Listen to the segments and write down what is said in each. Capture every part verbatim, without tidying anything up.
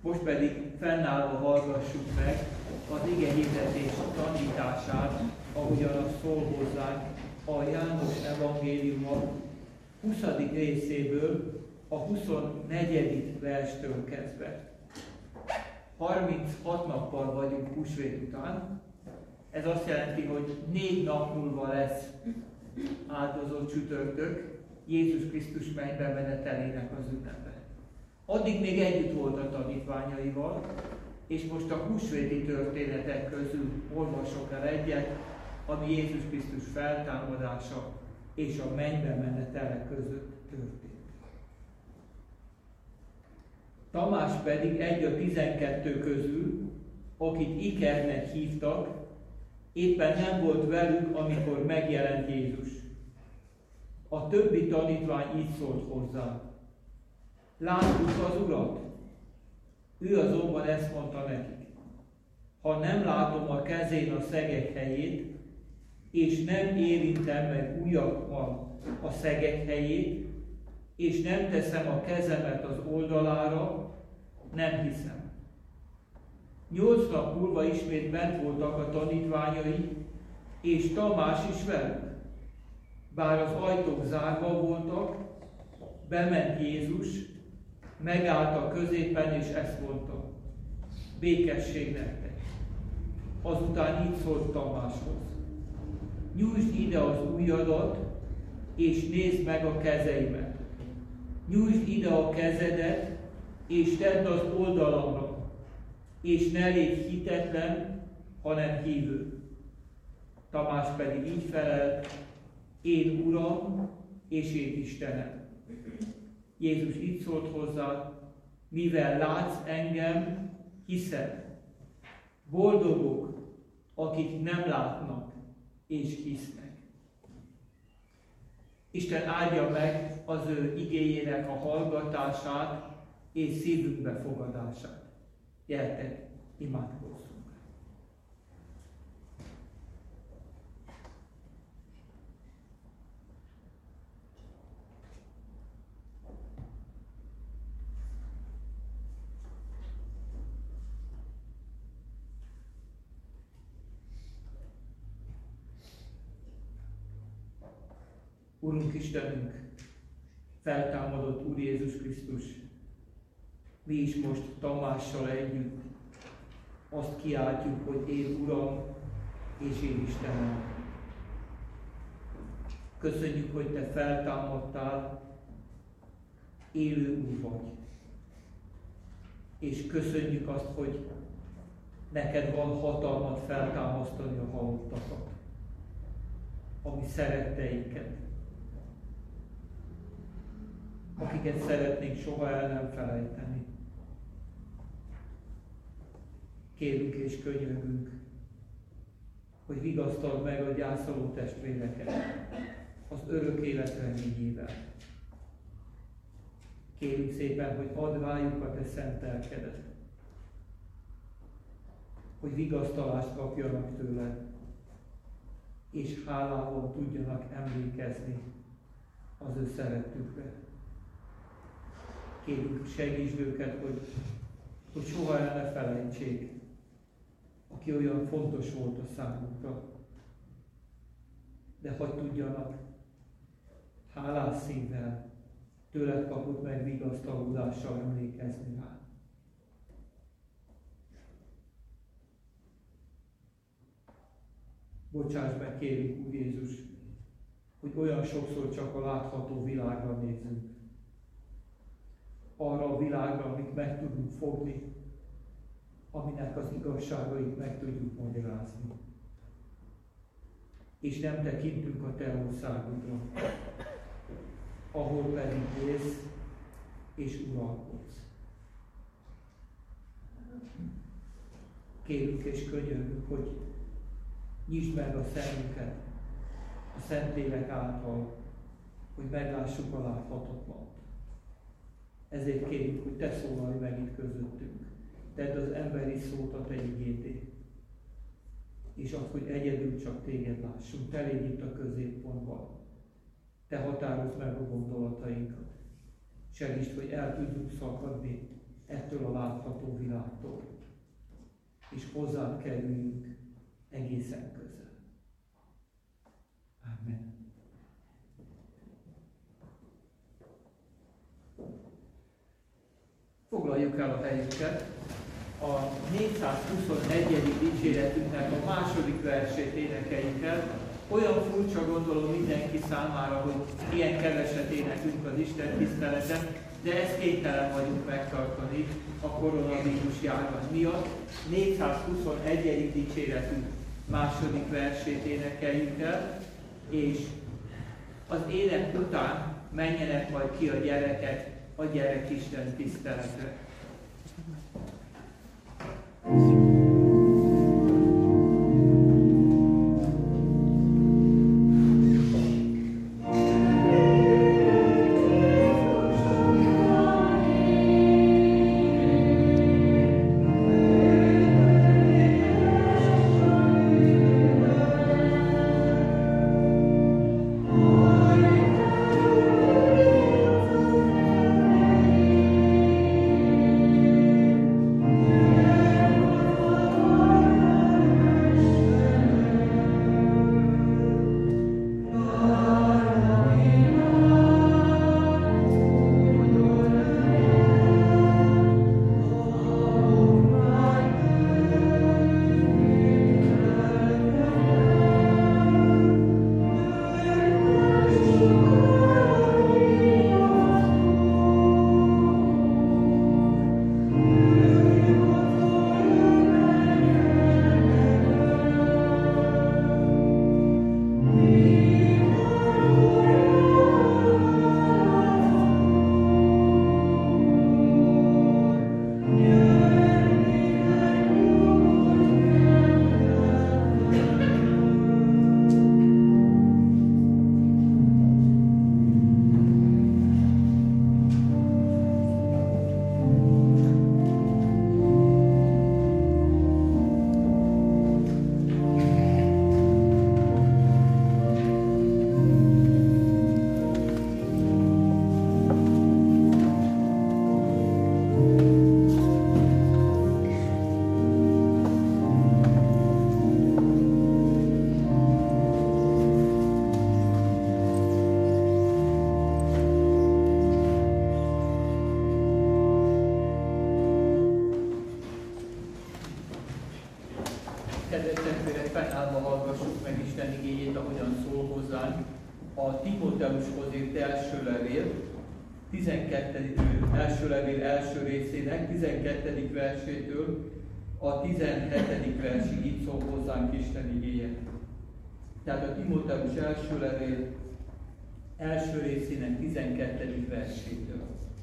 Most pedig fennállva hallgassuk meg az ige hirdetés tanítását, ahogyan az szól hozzánk a János evangéliuma huszadik részéből, a huszonnegyedik verstől kezdve. harminchat nappal vagyunk húsvét után. Ez azt jelenti, hogy négy nap múlva lesz áldozó csütörtök, Jézus Krisztus mennybe menetelének az ünnepe. Addig még együtt volt a tanítványaival, és most a húsvéti történetek közül olvasok el egyet, ami Jézus Krisztus feltámadása és a mennybe menetele között történt. Tamás pedig egy a tizenkettő közül, akit Ikernek hívtak, éppen nem volt velük, amikor megjelent Jézus. A többi tanítvány így szólt hozzá: láttuk az Urat. Ő azonban ezt mondta nekik: ha nem látom a kezén a szegek helyét, és nem érintem meg ujjakkal a szegek helyét, és nem teszem a kezemet az oldalára, nem hiszem. Nyolc nap múlva ismét bent voltak a tanítványai, és Tamás is velük. Bár az ajtók zárva voltak, bement Jézus, megállt a középen, és ezt mondta: békesség nektek. Azután így szólt Tamáshoz: nyújtsd ide az ujjadat, és nézd meg a kezeimet. Nyújtsd ide a kezedet, és tedd az oldalamra, és ne légy hitetlen, hanem hívő. Tamás pedig így felelt: én Uram, és én Istenem. Jézus így szólt hozzá: mivel látsz engem, hiszed. Boldogok, akik nem látnak, és hisznek. Isten áldja meg az ő igéjének a hallgatását és szívünk befogadását. Gyertek, imádkozzunk! Urunk Istenünk, feltámadott Úr Jézus Krisztus, mi is most Tamással együtt azt kiáltjuk, hogy én Uram, és én Istenem. Köszönjük, hogy Te feltámadtál, élő Úr vagy. És köszönjük azt, hogy neked van hatalmad feltámasztani a halottakat, a mi szeretteinket, akiket szeretnénk soha el nem felejteni. Kérünk és könyörgünk, hogy vigasztald meg a gyászoló testvéreket az örök élet reményével. Kérünk szépen, hogy add rájuk a Te szent lelkedet, hogy vigasztalást kapjanak tőled, és hálával tudjanak emlékezni az ő szeretükre. Kérünk, segítsd őket, hogy, hogy soha el ne felejtsék, aki olyan fontos volt a számukra. De hogy tudjanak hálás szívvel, tőled kapott meg vigasztalódással emlékezni rá. Bocsáss meg, kérünk, Úr Jézus, hogy olyan sokszor csak a látható világra nézünk. Arra a világra, amit meg tudunk fogni, aminek az igazságait meg tudjuk magyarázni. És nem tekintünk a Te országodra, ahol pedig élsz és uralkodsz. Kérünk és könyörgünk, hogy nyisd meg a szemünket a Szentlélek által, hogy meglássuk a láthatatlant. Ezért kérjük, hogy Te szólalj meg itt közöttünk. Tedd az emberi szót a Te igété. És azt, hogy egyedül csak Téged lássunk. Te légy itt a középpontban. Te határozd meg a gondolatainkat. Segítsd, hogy el tudjunk szakadni ettől a látható világtól, és hozzád kerüljünk egészen közel. Amen. Foglaljuk el a helyünket. A négyszázhuszonegyedik dicséretünknek a második versét énekeljük el. Olyan furcsa, gondolom mindenki számára, hogy ilyen keveset énekünk az Isten tiszteleten, de ezt kénytelen vagyunk megtartani a koronavírus járvány miatt. négyszázhuszonegyedik dicséretünk második versét énekeljük el, és az ének után menjenek majd ki a gyerekek a gyerekisten tiszteletre. Kedves testvérek, fennállva hallgassuk meg Isten igéjét, ahogyan szól hozzánk a Timóteushoz írt első levél, tizenkettedik első levél első részének tizenkettedik versétől a tizenhetedik versig így szól hozzánk Isten igéje. Tehát a Timóteus első levél első részének tizenkettedik versétől.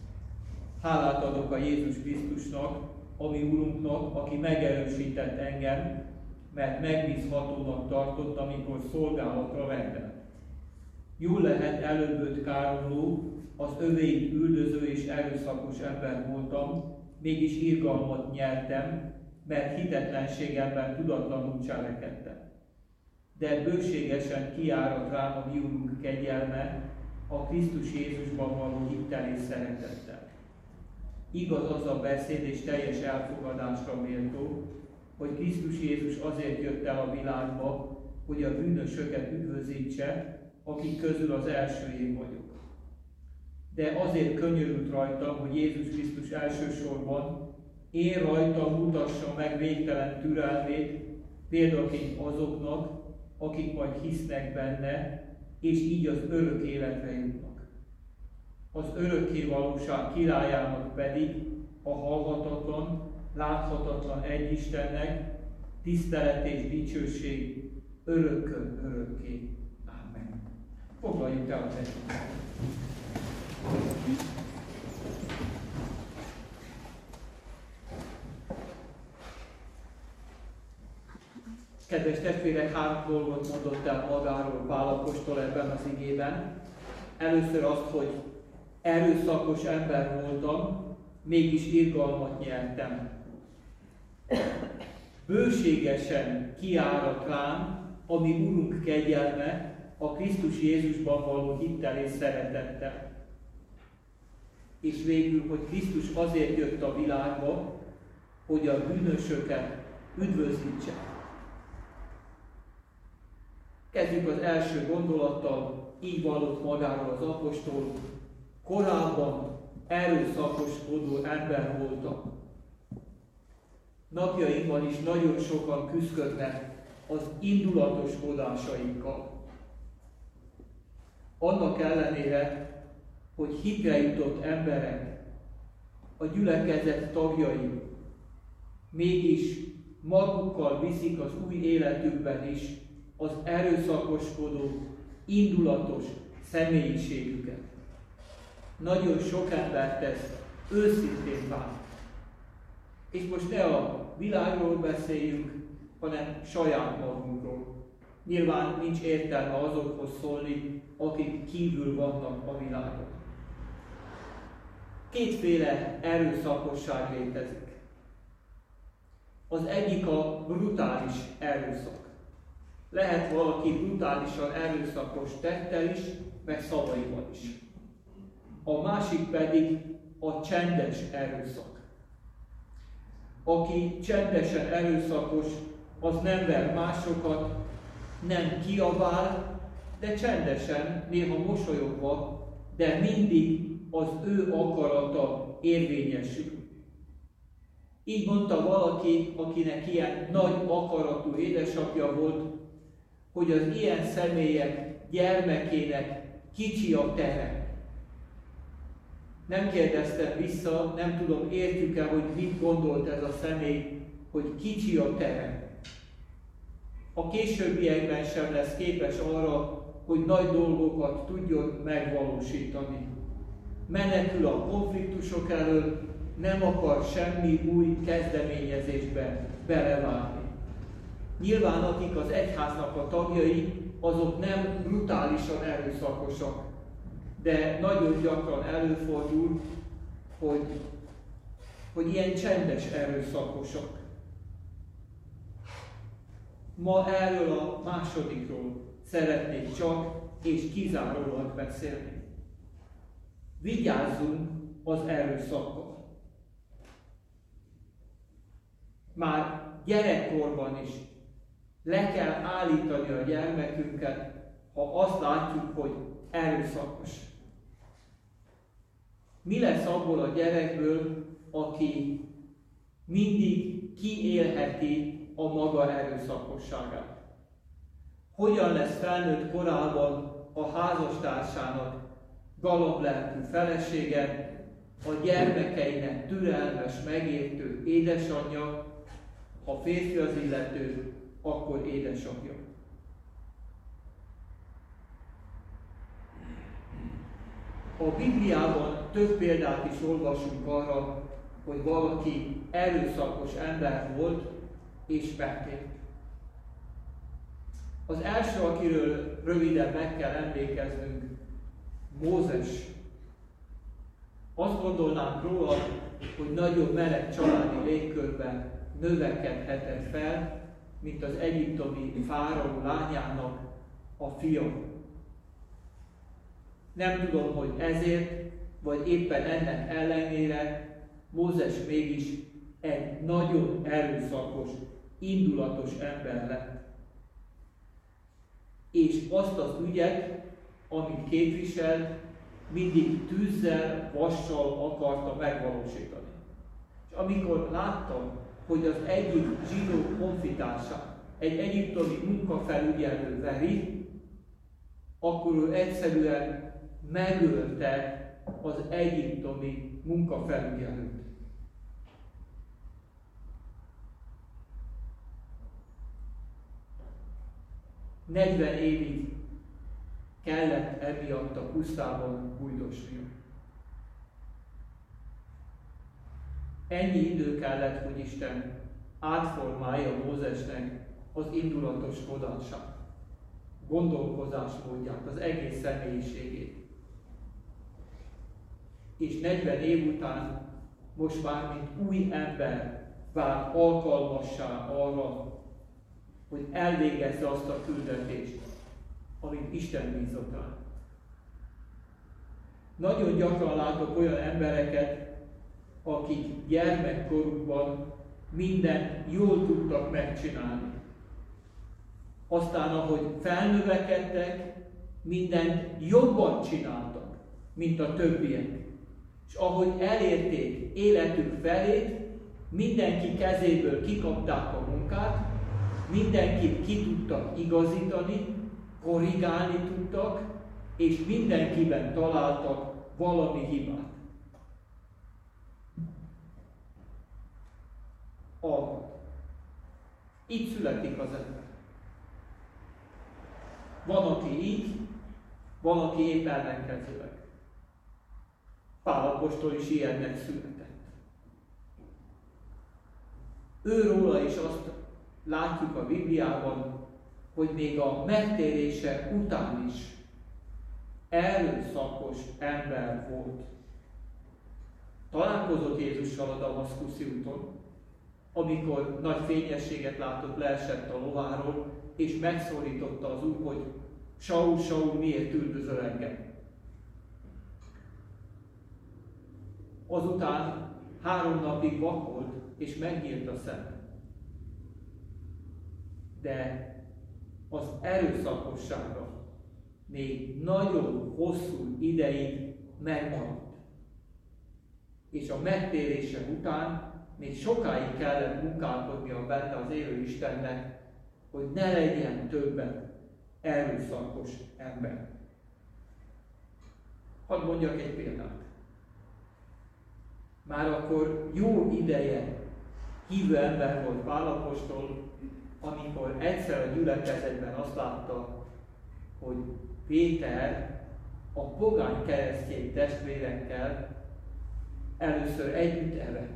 Hálát adok a Jézus Krisztusnak, a mi Urunknak, aki megerősített engem, mert megbízhatónak tartott, amikor szolgálatra rendelt. Jól lehet, előbböt káromló, az övéit üldöző és erőszakos ember voltam, mégis irgalmat nyertem, mert hitetlenségemben tudatlanul cselekedtem. De bőségesen kiárat rám a mi Urunk kegyelme, a Krisztus Jézusban való hittel és szeretettel. Igaz az a beszéd és teljes elfogadásra méltó, hogy Krisztus Jézus azért jött el a világba, hogy a bűnösöket üdvözítse, akik közül az első én vagyok. De azért könyörült rajtam, hogy Jézus Krisztus elsősorban én rajtam mutassa meg végtelen türelmét, példaként azoknak, akik majd hisznek benne, és így az örök életre jutnak. Az örökké valóság királyának pedig a halhatatlan, láthatatlan egy Istennek tisztelet és dicsőség örökkön örökké. Amen. Foglaljuk el a helyünket. Kedves testvérek, három dolgot mondott el magáról Pál apostol ebben az igében. Először azt, hogy erőszakos ember voltam, mégis irgalmat nyertem. Bőségesen kiárat rám a mi Urunk kegyelme, a Krisztus Jézusban való hittel és szeretettel. és végül, hogy Krisztus azért jött a világba, hogy a bűnösöket üdvözítse. Kezdjük az első gondolattal, így vallott magáról az apostol: korábban erőszakoskodó ember voltam. Napjainkban is nagyon sokan küszködnek az indulatoskodásaikkal. Annak ellenére, hogy hitre jutott emberek, a gyülekezet tagjai, mégis magukkal viszik az új életükben is az erőszakoskodó, indulatos személyiségüket. Nagyon sok embert ez őszintén bánt. És most ne a világról beszéljünk, hanem saját magunkról. Nyilván nincs értelme azokhoz szólni, akik kívül vannak a világon. Kétféle erőszakosság létezik. Az egyik a brutális erőszak. Lehet valaki brutálisan erőszakos tettel is, meg szavaival is. A másik pedig a csendes erőszak. Aki csendesen erőszakos, az nem ver másokat, nem kiabál, de csendesen, néha mosolyogva, de mindig az ő akarata érvényesül. Így mondta valaki, akinek ilyen nagy akaratú édesapja volt, hogy az ilyen személyek gyermekének kicsi a tere. Nem kérdeztem vissza, nem tudom, értjük-e, hogy mit gondolt ez a személy, hogy kicsi a tere. A későbbiekben sem lesz képes arra, hogy nagy dolgokat tudjon megvalósítani. Menekül a konfliktusok elől, nem akar semmi új kezdeményezésbe belevágni. Nyilván akik az egyháznak a tagjai, azok nem brutálisan erőszakosak, de nagyon gyakran előfordul, hogy, hogy ilyen csendes erőszakosak. Ma erről a másodikról szeretnék csak és kizárólag beszélni. Vigyázzunk az erőszakkal. Már gyerekkorban is le kell állítani a gyermekünket, ha azt látjuk, hogy erőszakos. Mi lesz abból a gyerekből, aki mindig kiélheti a maga erőszakosságát? Hogyan lesz felnőtt korában a házastársának galamblelkű felesége, a gyermekeinek türelmes, megértő édesanyja, ha férfi az illető, akkor édesapja. A Bibliában több példát is olvasunk arra, hogy valaki erőszakos ember volt és megtért. Az első, akiről röviden meg kell emlékeznünk, Mózes. Azt gondolnánk róla, hogy nagyon meleg családi légkörben növekedhetett fel, mint az egyiptomi fáraó lányának a fia. Nem tudom, hogy ezért, vagy éppen ennek ellenére Mózes mégis egy nagyon erőszakos, indulatos ember lett. És azt az ügyet, amit képviselt, mindig tűzzel, vassal akarta megvalósítani. És amikor láttam, hogy az egyik zsidó honfitársát egy egyiptomi munkafelügyelő veri, akkor ő egyszerűen megölte az egyiptomi munkafelügyelőt. negyven évig kellett emiatt a pusztában bújdosnia. Ennyi idő kellett, hogy Isten átformálja Mózesnek az indulatoskodását, gondolkozásmódját, az egész személyiségét. És negyven év után most már, mint új ember vált alkalmassá arra, hogy elvégezze azt a küldetést, amit Isten bízott rá. Nagyon gyakran látok olyan embereket, akik gyermekkorukban mindent jól tudtak megcsinálni. Aztán, ahogy felnövekedtek, mindent jobban csináltak, mint a többiek. És ahogy elérték életük felét, mindenki kezéből kikapták a munkát, mindenkit ki tudtak igazítani, korrigálni tudtak, és mindenkiben találtak valami hibát. A, így születik az ember. Van, aki így, van, aki épp ellenkezőleg. Pál apostol is ilyennek született. Őróla is azt látjuk a Bibliában, hogy még a megtérése után is erőszakos ember volt. Találkozott Jézussal a damaszkuszi úton, amikor nagy fényességet látott, leesett a lováról, és megszólította az Úr, hogy Saul, Saul, miért üldözöl engem? Azután három napig vakolt, és megnyílt a szem. De az erőszakossága még nagyon hosszú ideig megmaradt. És a megtérése után még sokáig kellett munkálkodnia benne az élő Istennek, hogy ne legyen többet erőszakos ember. Hadd mondjak egy példát. Már akkor jó ideje hívő ember volt Pál apostol, amikor egyszer a gyülekezetben azt látta, hogy Péter a pogány keresztény testvérekkel először együtt evett.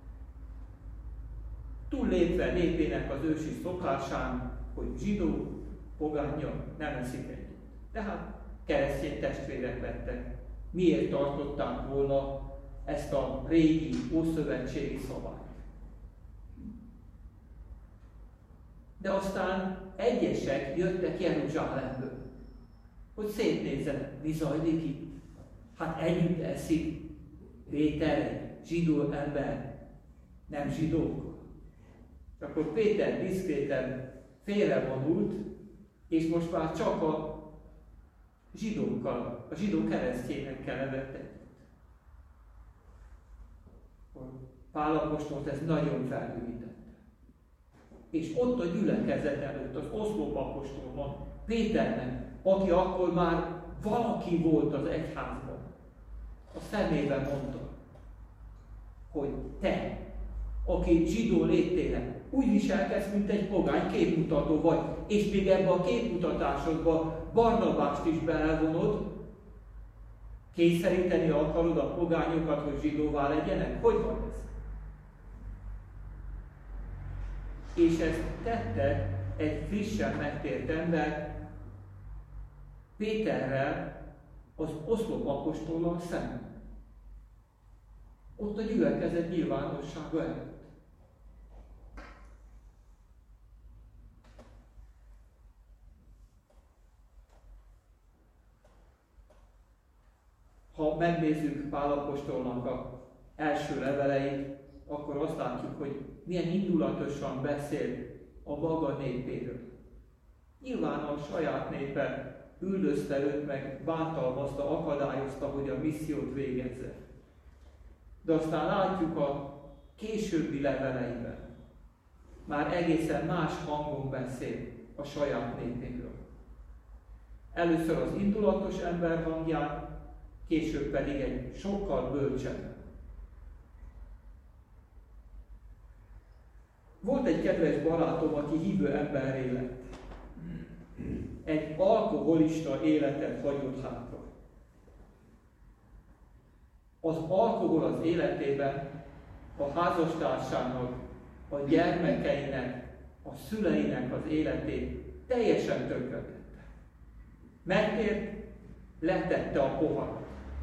Túllépve népének az ősi szokásán, hogy zsidó pogánnyal nem eszik együtt. Tehát keresztény testvérek lettek. Miért tartották volna ezt a régi ószövetségi szabályt? De aztán egyesek jöttek Jeruzsálemből, hogy szétnézzenek, mi zajlik itt. Hát együtt eszik Péter, zsidó ember, nem zsidók. És akkor Péter diszkréten félrevonult, és most már csak a zsidókkal, a zsidó keresztényekkel evett együtt. Pál apostolt ez nagyon felhűítette. És ott a gyülekezet előtt, az oszlop apostolban, Péternek, aki akkor már valaki volt az egyházban, a szemében mondta, hogy te, aki zsidó léttél, úgy viselkedsz, mint egy pogány képmutató vagy, és még ebbe a képmutatásodba Barnabást is belevonod, kényszeríteni akarod a pogányokat, hogy zsidóvá legyenek? Hogy van ez? És ezt tette egy frissen megtért ember Péterrel, az oszlop apostollal szemben. Ott a gyülekezet nyilvánossága előtt. Ha megnézzük Pál apostolnak az első leveleit, akkor azt látjuk, hogy milyen indulatosan beszél a maga népéről. Nyilván a saját népe üldözte őt, meg bántalmazta, akadályozta, hogy a missziót végezze. De aztán látjuk a későbbi leveleiben, már egészen más hangon beszél a saját népéről. Először az indulatos ember hangján, később pedig egy sokkal bölcsebb. Volt egy kedves barátom, aki hívő emberré lett. Egy alkoholista életet hagyott hátra. Az alkohol az életében a házastársának, a gyermekeinek, a szüleinek az életét teljesen tönkretette. Megtért, letette a poharat.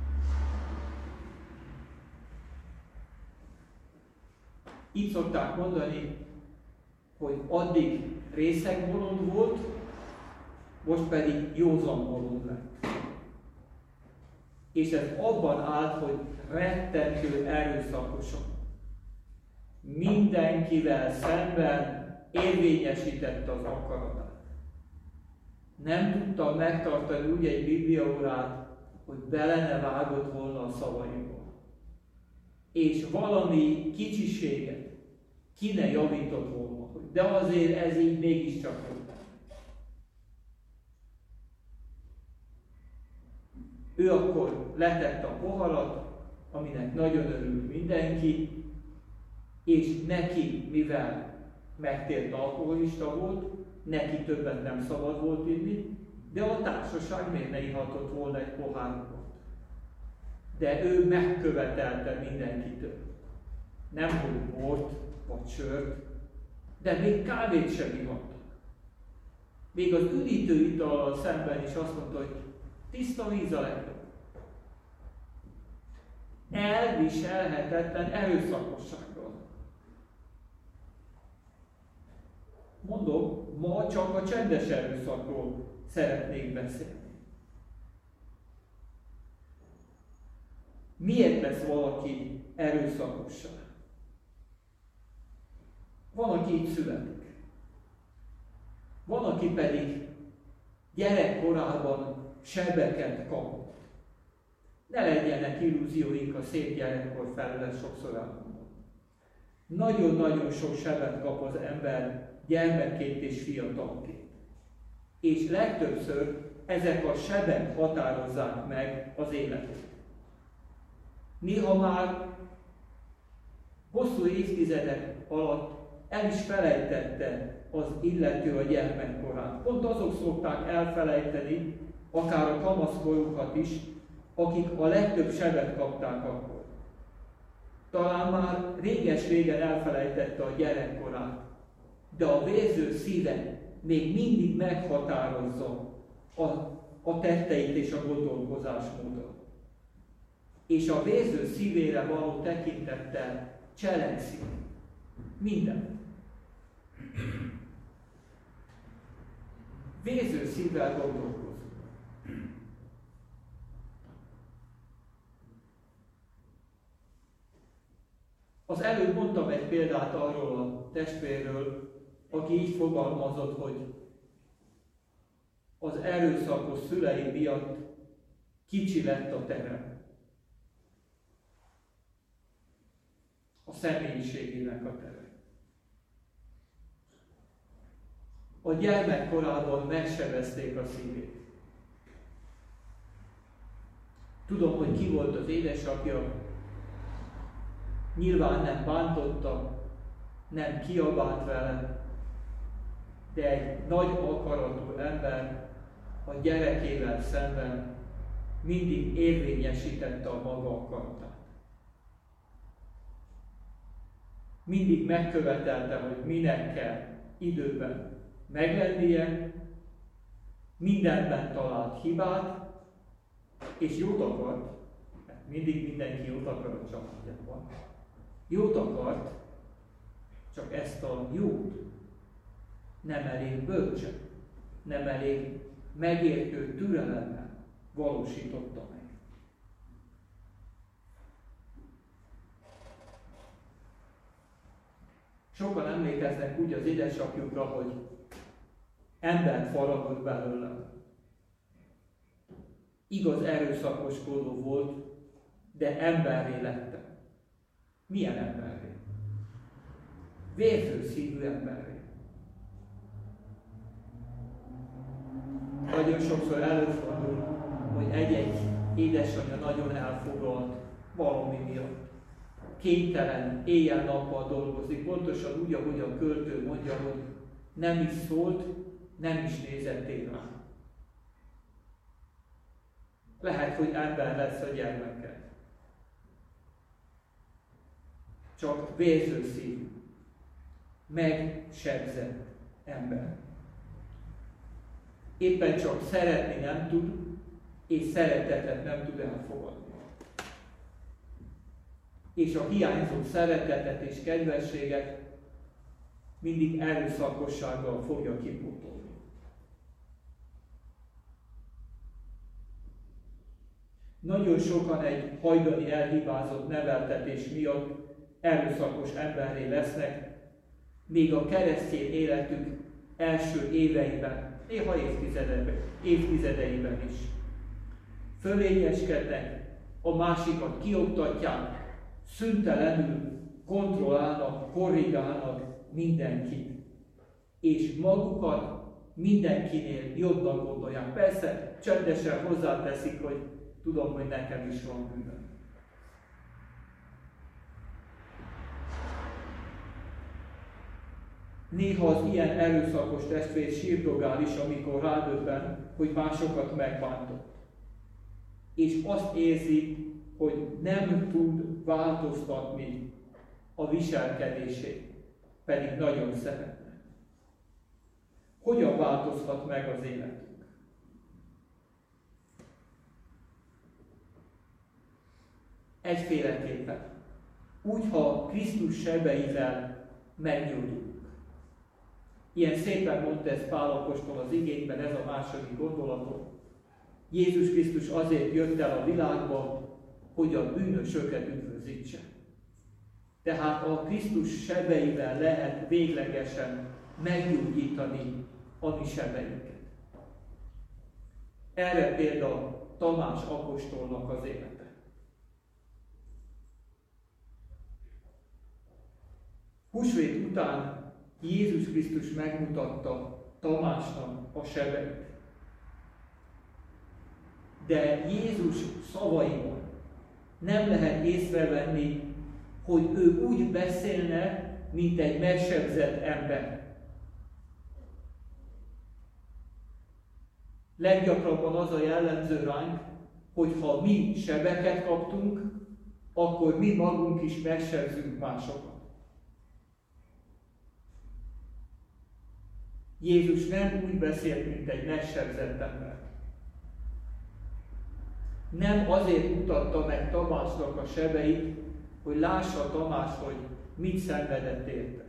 Így szokták mondani, hogy addig részeg bolond volt, most pedig józan bolond lett. És ez abban állt, hogy rettentő erőszakosan mindenkivel szemben érvényesítette az akaratát. Nem tudta megtartani úgy egy bibliaórát, hogy bele ne vágott volna a szavaiba. És valami kicsiséget ki ne javított volna, de azért ez így mégiscsak volt. Ő akkor letette a poharat, aminek nagyon örült mindenki, és neki, mivel megtért alkoholista volt, neki többet nem szabad volt inni, de a társaság miért ne ihatott volna egy pohárot. De ő megkövetelte mindenkitől. Nem hogy bort vagy sört, de még kávét sem ihattak. Még az üdítő itallal szemben is azt mondta, hogy tiszta víz a legjobb. Elviselhetetlen erőszakossággal. Mondom, ma csak a csendes erőszakról szeretnék beszélni. Miért lesz valaki erőszakossá? Van, aki így születik. Van, aki pedig gyerekkorában sebeket kapott. Ne legyenek illúzióink a szép gyerekkor felől, ezt sokszor elmondom. Nagyon-nagyon sok sebet kap az ember gyermekként és fiatalként. És legtöbbször ezek a sebek határozzák meg az életet. Néha már hosszú évtizedek alatt el is felejtette az illető a gyermekkorát. Pont azok szokták elfelejteni, akár a kamaszkorukat is, akik a legtöbb sebet kapták akkor. Talán már réges-régen elfelejtette a gyerekkorát, de a vérző szíve még mindig meghatározza a, a tetteit és a gondolkozásmódot. És a vérző szívére való tekintettel cselekszik mindent. Vérző szívvel gondolkozik. Az előbb mondtam egy példát arról a testvérről, aki így fogalmazott, hogy az erőszakos szülei miatt kicsi lett a terem. A személyiségének a tere. A gyermekkorában megsebezték a szívét. Tudom, hogy ki volt az édesapja, nyilván nem bántotta, nem kiabált vele, de egy nagy akaratú ember a gyerekével szemben mindig érvényesítette a maga akaratát. Mindig megkövetelte, hogy minek kell időben meglennie, mindenben talált hibát, és jót akart, mindig mindenki jót akar a családjában. Jót akart, csak ezt a jót nem elég bölcsen, nem elég megértő türelemmel valósította meg. Sokan emlékeznek úgy az édesapjukra, hogy embert faragott belőle. Igaz, erőszakoskodó volt, de emberré lettem. Milyen emberré? Vérző szívű emberré. Nagyon sokszor előfordul, hogy egy-egy édesanyja nagyon elfoglalt valami miatt. Kénytelen, éjjel-nappal dolgozik, pontosan úgy, ahogy a költő mondja, hogy nem is szólt, nem is nézett én rá. Lehet, hogy ember lesz a gyermeke. Csak vérző szív, megsebzett ember. Éppen csak szeretni nem tud, és szeretetet nem tud elfogadni. És a hiányzó szeretetet és kedvességet mindig erőszakossággal fogja kipótolni. Nagyon sokan egy hajdani elhibázott neveltetés miatt erőszakos emberré lesznek, még a keresztény életük első éveiben, néha évtizedeiben, évtizedeiben is. Fölényeskednek, a másikat kioktatják, szüntelenül kontrollálnak, korrigálnak mindenkit, és magukat mindenkinél jobbnak gondolják. Persze csendesen hozzáteszik, hogy tudom, hogy nekem is van bűnöm. Néha az ilyen erőszakos testvér sírdogál is, amikor rádöbben, hogy másokat megbántott. És azt érzi, hogy nem tud változtatni a viselkedését, pedig nagyon szeretne. Hogyan változhat meg az életünk? Egyféleképpen. Úgy, ha Krisztus sebeivel meggyógyulunk. Ilyen szépen mondta ez Pál apostol az igényben, ez a második gondolatot. Jézus Krisztus azért jött el a világba, hogy a bűnösöket üdvözítse. Tehát a Krisztus sebeivel lehet véglegesen meggyógyítani a mi sebeinket. Erre példa Tamás apostolnak az élete. Húsvét után Jézus Krisztus megmutatta Tamásnak a sebeit. De Jézus szavaiban nem lehet észrevenni, hogy ő úgy beszélne, mint egy megsebzett ember. Leggyakrabban az a jellemző ránk, hogy ha mi sebeket kaptunk, akkor mi magunk is megsebzünk másokat. Jézus nem úgy beszélt, mint egy megsebzett ember. Nem azért mutatta meg Tamásnak a sebeit, hogy lássa Tamás, hogy mit szenvedett érte.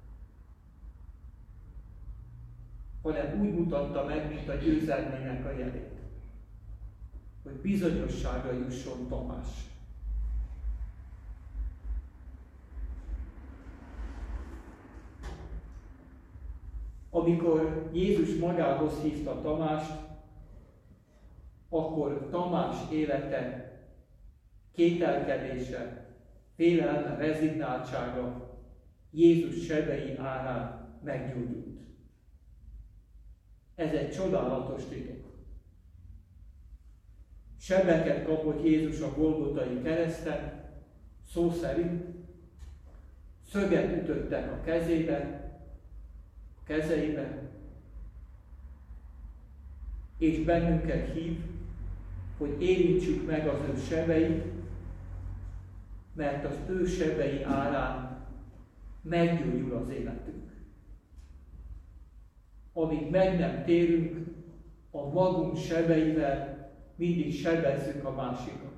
Hanem úgy mutatta meg, mint a győzelmének a jelét. Hogy bizonyosságra jusson Tamás. Amikor Jézus magához hívta Tamást, akkor Tamás élete, kételkedése, félelme, rezignáltsága Jézus sebei árán meggyógyult. Ez egy csodálatos titok. Sebeket kapott Jézus a Golgotai kereszten, szó szerint, szöget ütöttek a kezébe, a kezeibe, és bennünket hív, hogy érintsük meg az ő sebeit, mert az ő sebei árán meggyógyul az életünk. Amíg meg nem térünk, a magunk sebeivel mindig sebezzük a másikat.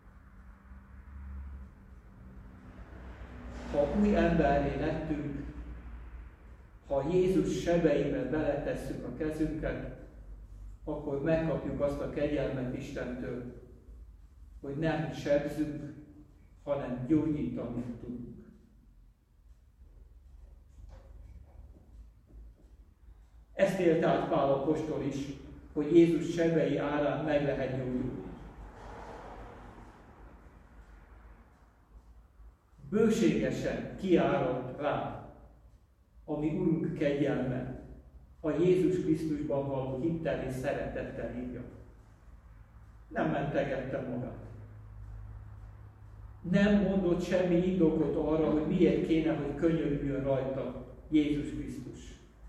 Ha új emberré lettünk, ha Jézus sebeivel beletesszük a kezünket, akkor megkapjuk azt a kegyelmet Istentől, hogy nem sebzünk, hanem gyógyítani tudunk. Ezt élt át Pál apostol is, hogy Jézus sebei árán meg lehet gyógyulni. Bőségesen kiárad rá a mi Urunk kegyelme, a Jézus Krisztusban való hittel és szeretettel hívja. Nem mentegette magát. Nem mondott semmi indokot arra, hogy miért kéne, hogy könyörüljön rajta Jézus Krisztus.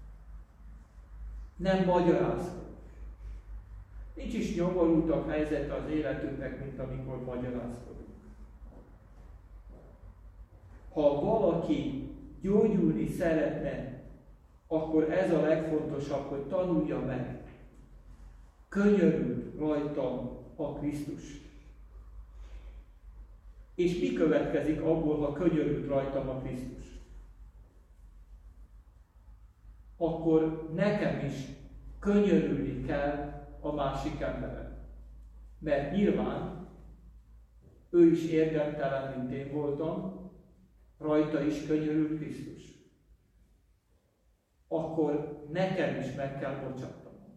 Nem magyarázkodott. Nincs is nyomorultabb helyzete az életünknek, mint amikor magyarázkodunk. Ha valaki gyógyulni szeretne, akkor ez a legfontosabb, hogy tanulja meg. Könyörül rajtam a Krisztus. És mi következik abból, ha könyörült rajtam a Krisztus? Akkor nekem is könyörülni kell a másik emberen. Mert nyilván ő is érdemtelen, mint én voltam, rajta is könyörült Krisztus, akkor nekem is meg kell bocsátanom.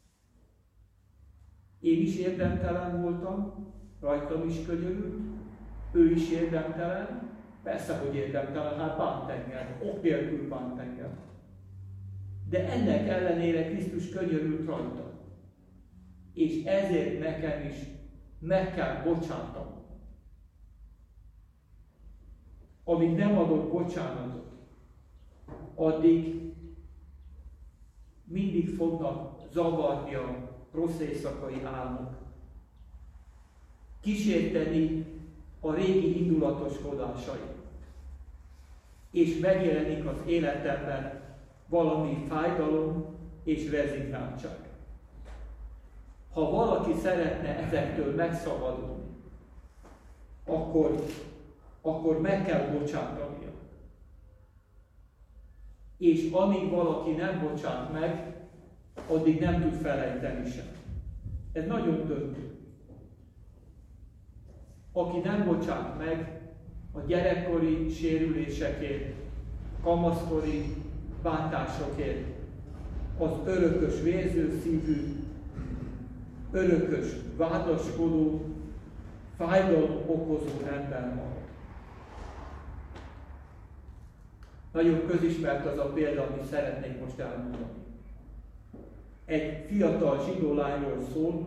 Én is érdemtelen voltam, rajtam is könyörült, ő is érdemtelen, persze, hogy érdemtelen, hát bánt engem, ok nélkül bánt engem. De ennek ellenére Krisztus könyörült rajta. És ezért nekem is meg kell bocsátanom. Amíg nem adok bocsánatot, addig mindig fognak zavarni a rossz éjszakai álmok. Kísérteni a régi indulatoskodásai. És megjelenik az életemben valami fájdalom és rezignáltság. Ha valaki szeretne ezektől megszabadulni, akkor, akkor meg kell bocsátania. És amíg valaki nem bocsát meg, addig nem tud felejteni sem. Ez nagyon döntő. Aki nem bocsát meg a gyerekkori sérülésekért, kamaszkori bántásokért, az örökös vérzőszívű, örökös vádaskodó, fájdalom okozó ember marad. Nagyon közismert az a példa, amit szeretnék most elmondani. Egy fiatal zsidó lányról szól,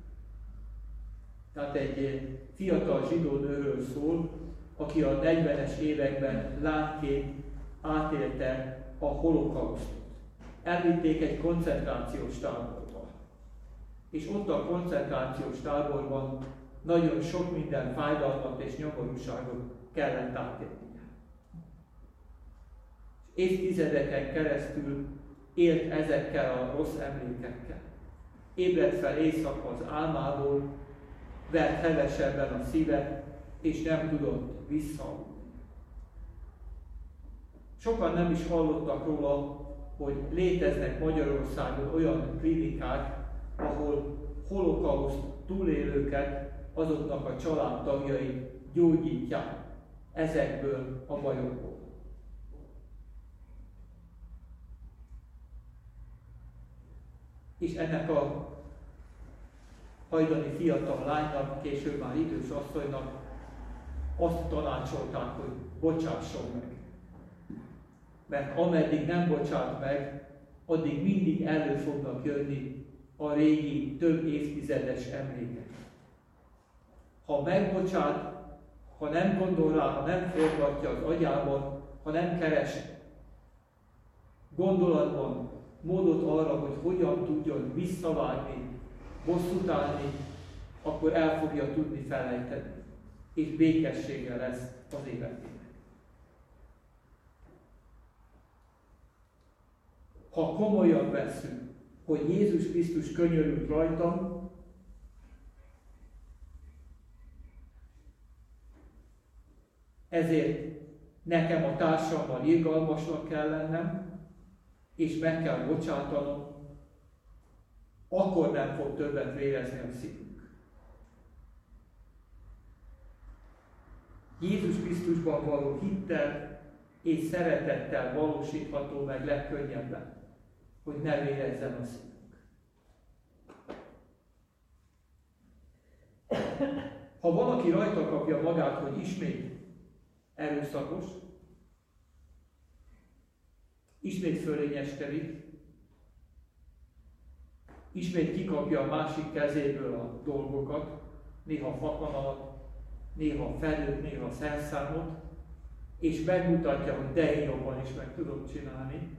tehát egy fiatal zsidó nőről szól, aki a negyvenes években lányként átélte a holokausztot. Elvitték egy koncentrációs táborba. És ott a koncentrációs táborban nagyon sok minden fájdalmat és nyomorúságot kellett átélnie. Évtizedeken keresztül élt ezekkel a rossz emlékekkel. Ébredt fel éjszaka az álmából, vert hevesebben a szíve, és nem tudott visszaaludni. Sokan nem is hallottak róla, hogy léteznek Magyarországon olyan klinikák, ahol holokauszt túlélőket, azoknak a családtagjai gyógyítják ezekből a bajokból. És ennek a hajdani fiatal lánynak, később már idős asszonynak azt tanácsolták, hogy bocsásson meg. Mert ameddig nem bocsát meg, addig mindig elő fognak jönni a régi, több évtizedes emlékek. Ha megbocsát, ha nem gondol rá, ha nem forgatja az agyában, ha nem keres gondolatban módot arra, hogy hogyan tudjon visszavágni, bosszút állni, akkor el fogja tudni felejteni, és békessége lesz az életének. Ha komolyan vesszük, hogy Jézus Krisztus könyörült rajtam, ezért nekem a társammal irgalmasnak kell lennem, és meg kell bocsátanom, akkor nem fog többet vérezni a szívünk. Jézus Krisztusban való hittel és szeretettel valósítható meg legkönnyebben, hogy ne vérezzen a szívünk. Ha valaki rajta kapja magát, hogy ismét erőszakos, ismét fölényeskedik, ismét kikapja a másik kezéből a dolgokat, néha fakanalat, néha felőt, néha szerszámot, és megmutatja, hogy de én jobban is meg tudom csinálni,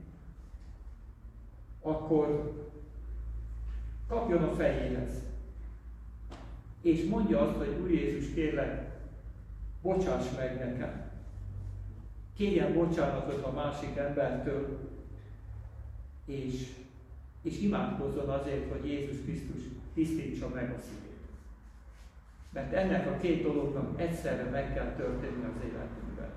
akkor kapjon a fejéhez. És mondja azt, hogy Úr Jézus, kérlek, bocsáss meg nekem. Kérjen bocsánatot a másik embertől, és, és imádkozzon azért, hogy Jézus Krisztus tisztítsa meg a szívét. Mert ennek a két dolognak egyszerre meg kell történni az életünkben.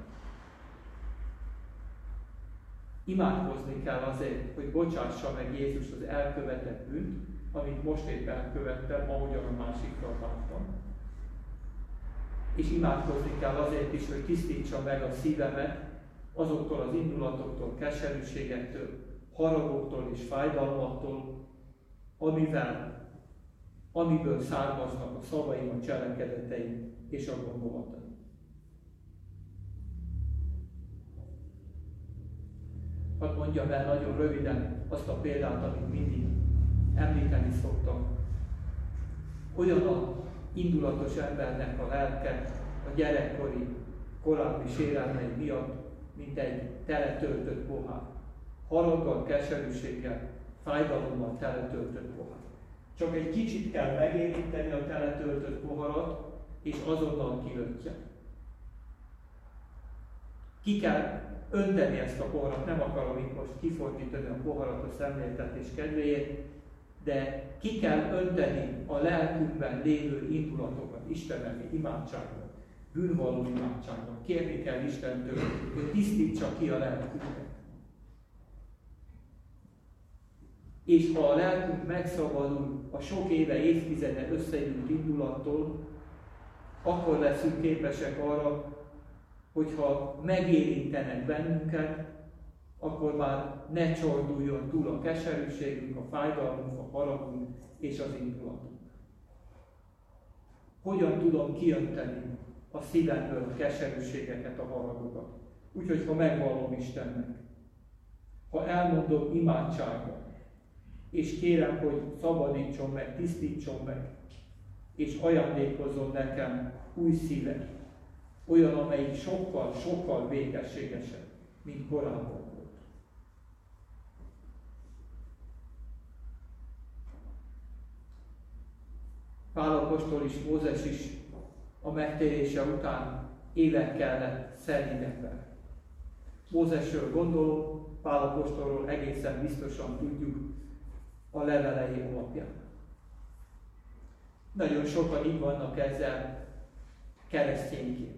Imádkozni kell azért, hogy bocsássa meg Jézus az elkövetett bűnt, amit most épp elkövettem, ahogyan a másikkal bántam. és imádkozni kell azért is, hogy tisztítsa meg a szívemet azoktól az indulatoktól, keserűségektől, haragoktól és fájdalmaktól, amivel, amiből származnak a szavaim, a cselekedeteim és a gondolataim. Hadd mondjam el nagyon röviden azt a példát, amit mindig említeni szoktam. Olyan a indulatos embernek a lelke a gyerekkori korábbi sérelmei miatt, mint egy teletöltött pohár. Haraggal, keserűséggel, fájdalommal teletöltött pohár. Csak egy kicsit kell megérinteni a teletöltött poharat, és azonnal kiöntje. Ki kell önteni ezt a poharat, nem akarom itt most kifordítani a poharat a szemléltetés kedvéért, de ki kell önteni a lelkünkben lévő indulatokat, Istenemi imádságban, bűnvalló imádságban. Kérni kell Istentől, hogy tisztítsa ki a lelkünket. És ha a lelkünk megszabadul a sok éve, évtizede összegyűlt indulattól, akkor leszünk képesek arra, hogyha megérintenek bennünket, akkor már ne csorduljon túl a keserűségünk, a fájdalmunk, a haragunk és az indulatunk. Hogyan tudom kiönteni a szívemből a keserűségeket, a haragokat? Úgyhogy ha megvallom Istennek, ha elmondom imádságban, és kérem, hogy szabadítson meg, tisztítson meg, és ajándékozzon nekem új szívet, olyan, amelyik sokkal, sokkal békességesebb, mint korábban volt. Pál apostol is, Mózes is a megtérése után évekkel lett szent ember. Mózesről gondolom, Pál apostolról egészen biztosan tudjuk a levelei alapján. Nagyon sokan így vannak ezzel keresztényként.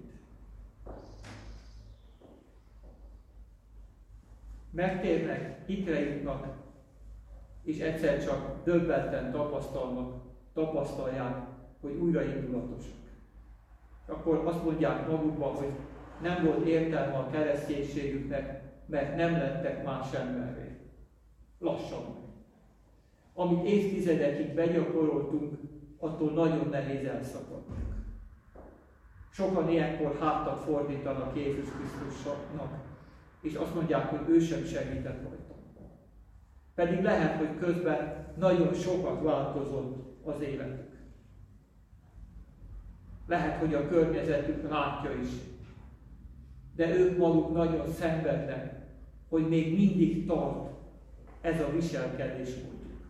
Megtérnek, hitre jutnak, és egyszer csak döbbenten tapasztalnak, tapasztalják, hogy újraindulatosak. Akkor azt mondják magukban, hogy nem volt értelme a kereszténységüknek, mert nem lettek más emberré. Lassan meg. Amit évtizedekig begyakoroltunk, attól nagyon nehéz elszakadni. Sokan ilyenkor hátat fordítanak Jézus Krisztusnak, és azt mondják, hogy ő sem segített rajta. Pedig lehet, hogy közben nagyon sokat változott az életük. Lehet, hogy a környezetük látja is, de ők maguk nagyon szenvednek, hogy még mindig tart ez a viselkedésmódjuk.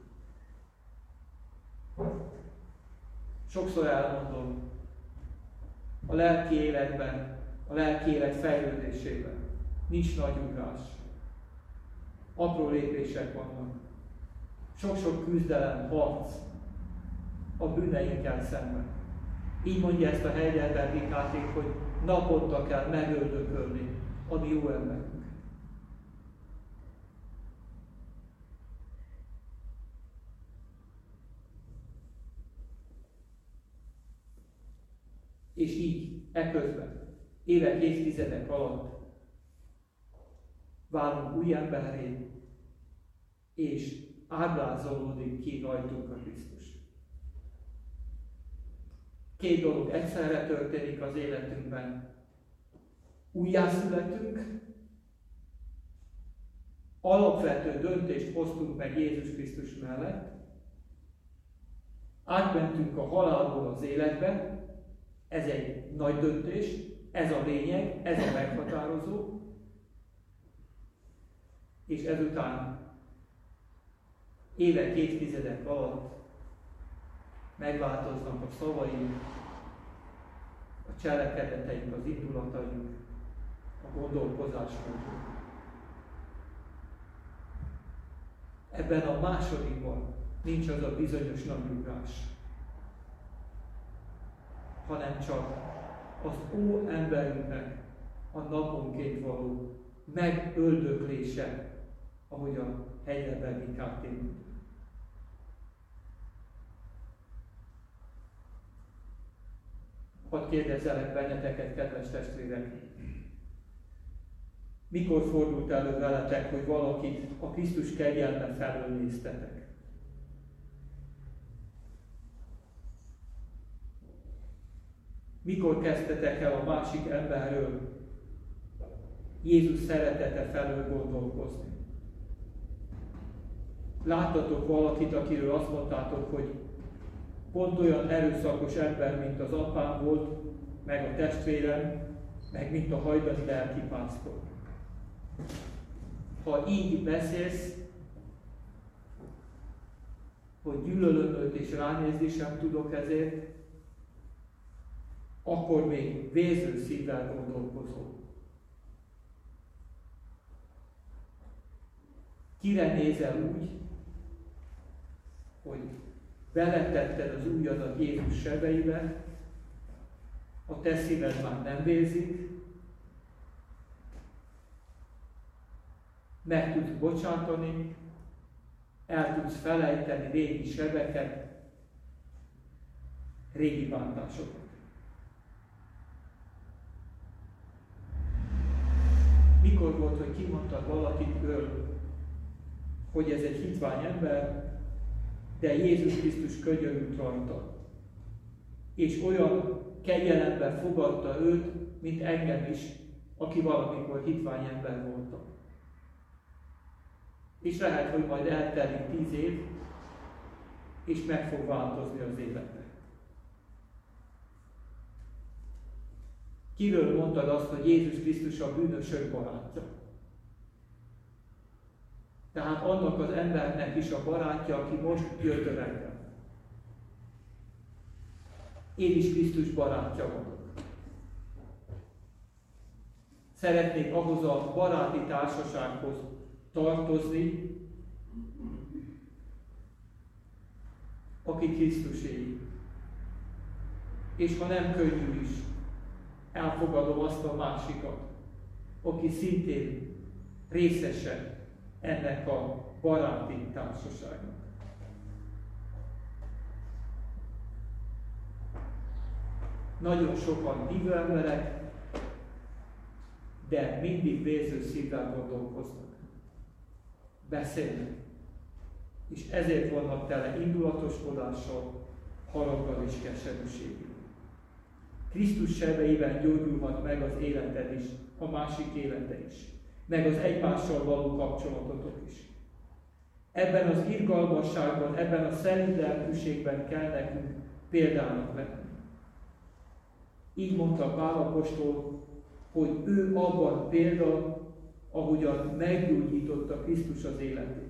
Sokszor elmondom, a lelki életben, a lelki élet fejlődésében nincs nagy ugrás. Apró lépések vannak. Sok-sok küzdelem, harc a bűneinkkel szemben. Így mondja ezt a Heidelbergi Káték, hogy naponta kell megöldökölni a mi jó emberünk. És így, eközben, évek, évtizedek alatt válunk új emberré, és ábrázolódik ki rajtunk a Krisztus. Két dolog egyszerre történik az életünkben. Újjászületünk, alapvető döntést hoztunk meg Jézus Krisztus mellett, átmentünk a halálból az életbe, ez egy nagy döntés, ez a lényeg, ez a meghatározó, és ezután évek, évtizedek alatt megváltoznak a szavaink, a cselekedeteink, az indulataink, a gondolkozásmódunk. Ebben a másodikban nincs az a bizonyos nagyugrás, hanem csak az ó emberünknek a naponként való megöldöklése, ahogy a Heidelbergi Káté mondja. Hadd kérdezzelek benneteket, kedves testvérek! Mikor fordult elő veletek, hogy valakit a Krisztus kegyelme felől néztetek? Mikor kezdtetek el a másik emberről Jézus szeretete felől gondolkozni? Láttatok valakit, akiről azt mondtátok, hogy pont olyan erőszakos ember, mint az apám volt, meg a testvérem, meg mint a hajdani lelkipásztor. Ha így beszélsz, hogy gyűlölöm őt és ránézni sem tudok ezért, akkor még vérző szívvel gondolkozol. Kire nézel úgy, hogy beletetted az ujjadat Jézus sebeibe, a te szíved már nem vérzik, meg tudsz bocsátani, el tudsz felejteni régi sebeket, régi bántásokat. Mikor volt, hogy kimondtad valakitől, hogy ez egy hitvány ember, de Jézus Krisztus könyörült rajta, és olyan kegyelemben fogadta őt, mint engem is, aki valamikor hitvány ember voltam. És lehet, hogy majd eltelik tíz év, és meg fog változni az élete. Kiről mondtad azt, hogy Jézus Krisztus a bűnösök barátja? Tehát annak az embernek is a barátja, aki most jött öregre. Én is Krisztus barátja vagyok. Szeretnék ahhoz a baráti társasághoz tartozni, aki Krisztuséi. És ha nem könnyű is, elfogadom azt a másikat, aki szintén részese ennek a baráti társaságnak. Nagyon sokan hívő emberek, de mindig vérző szívvel gondolkoznak. Beszélnek. És ezért vannak tele indulatoskodással, haraggal és keserűséggel. Krisztus sebeiben gyógyulhat meg az életed is, a másik élete is, meg az egymással való kapcsolatotok is. Ebben az irgalmasságban, ebben a szent lelkűségben kell nekünk példának lenni. Így mondta Pál apostol, hogy ő abban példa, ahogyan meggyógyította Krisztus az életét.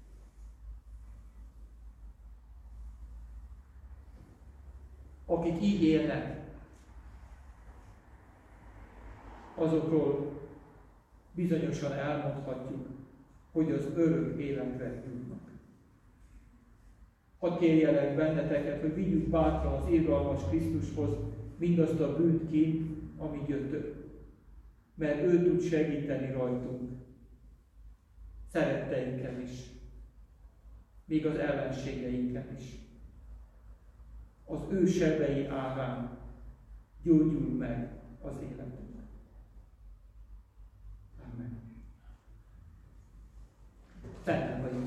Akik így élnek, azokról bizonyosan elmondhatjuk, hogy az örök életre jutnak. Hadd kérjelek benneteket, hogy vigyük bátran az irgalmas Krisztushoz mindazt a bűnt ki, ami gyötör. Mert ő tud segíteni rajtunk, szeretteinkkel is, még az ellenségeinkkel is. Az ő sebei árán gyógyul meg az életünk. Amen. Fennem vagyunk.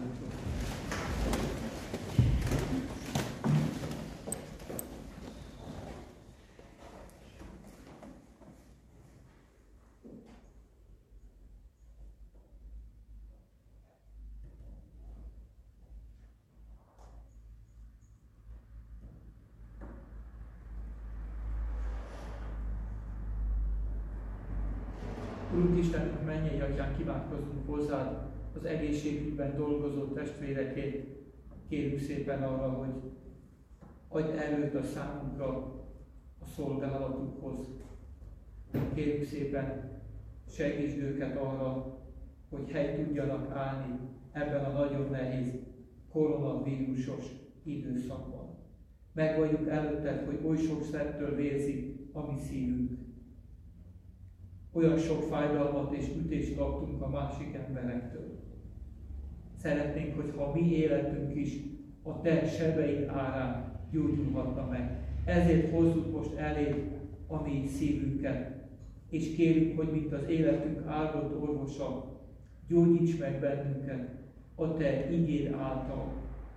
Urunk Istenünk, mennyei Atyán, kívánkozunk hozzád az egészségügyben dolgozó testvérekét. Kérjük szépen arra, hogy adj erőt a számunkra a szolgálatukhoz. Kérjük szépen, segítsd őket arra, hogy helyt tudjanak állni ebben a nagyon nehéz koronavírusos időszakban. Megvalljuk előtted, hogy oly sok szettől vérzik a mi szívünk. Olyan sok fájdalmat és ütést kaptunk a másik emberektől. Szeretnénk, hogyha a mi életünk is a te sebeid árán gyógyulhatna meg. Ezért hozzuk most eléd a mi szívünket. És kérjük, hogy mint az életünk áldott orvosa, gyógyíts meg bennünket a Te igéd által,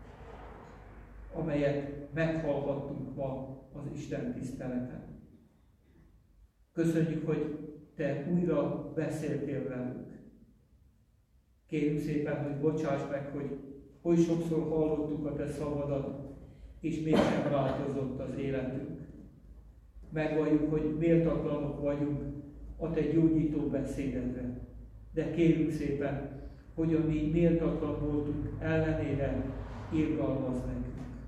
amelyet meghallhattunk ma az Isten tiszteleten. Köszönjük, hogy Te újra beszéltél velünk. Kérjük szépen, hogy bocsáss meg, hogy oly sokszor hallottuk a Te szavadat, és mégsem változott az életünk. Megvalljuk, hogy méltatlanok vagyunk a Te gyógyító beszédedre. De kérjük szépen, hogy a mi méltatlan voltunk ellenére irgalmazz nekünk.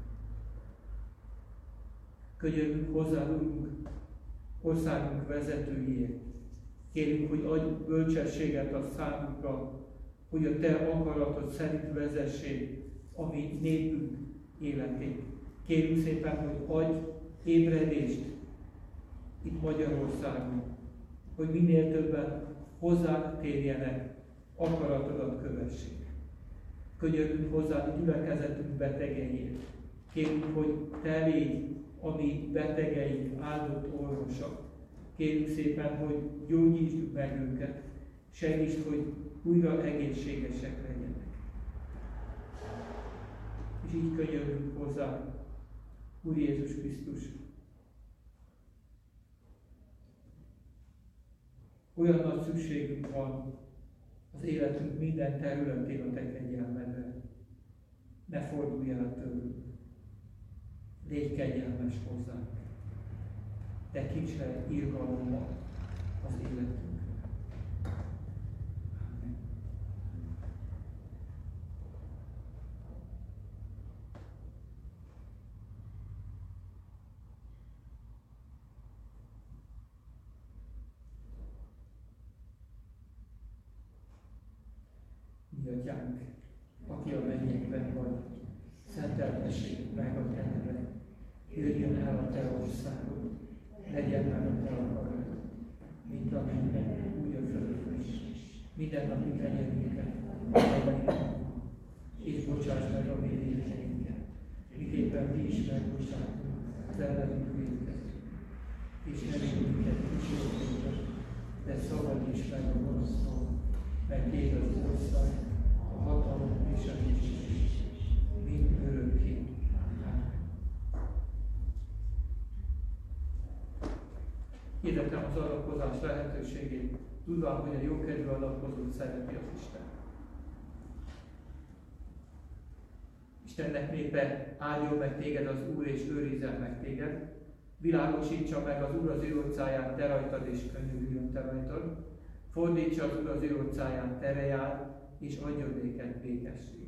Könyörgünk hozzá, Urunk, országunk vezetőjéért. Kérjük, hogy adj bölcsességet a számunkra, hogy a Te akaratod szerint vezessék a mi népünk életét. Kérjük szépen, hogy adj ébredést itt Magyarországon, hogy minél többen hozzánk térjenek, akaratodat kövessék. Könyörgünk hozzá a gyülekezetünk betegeiért. Kérjük, hogy Te légy a mi betegeink áldott orvosa. Kérjük szépen, hogy gyógyítsd meg őket, segítsd, hogy újra egészségesek legyenek. És így könyörgünk hozzá, Úr Jézus Krisztus, olyan nagy szükségünk van az életünk minden területén a Te kegyelmedre. Ne fordulj el tőlünk. Légy kegyelmes hozzánk. Tekints le irgalommal az életünkre. Amen. Mi Atyánk, aki a mennyekben vagy, szenteltessék meg a Te neved. Jöjjön el a Te országod, legyen meg a Te akaratod, mint a mennyben, úgy a földön is. Minden napi kenyerünket adj nekünk, és bocsáss meg a mi vétkeinket, miképpen mi is megbocsátunk az ellenünk vétkezőket. És ne vigy minket kísértésbe, de szabadíts meg a gonosztól, mert Tiéd az ország, a hatalom és a dicsőség, mind örökké. Hirdetem az adakozás lehetőségét, tudván, hogy a jókedvű adakozót szereti az Isten. Istennek népe, áldjon meg téged az Úr, és őrizzen meg téged. Világosítsa meg az Úr az ő orcáját te rajtad, és könyörüljön te rajtad. Fordítsa az Úr az ő orcáját te reád, és adjon néked békességet.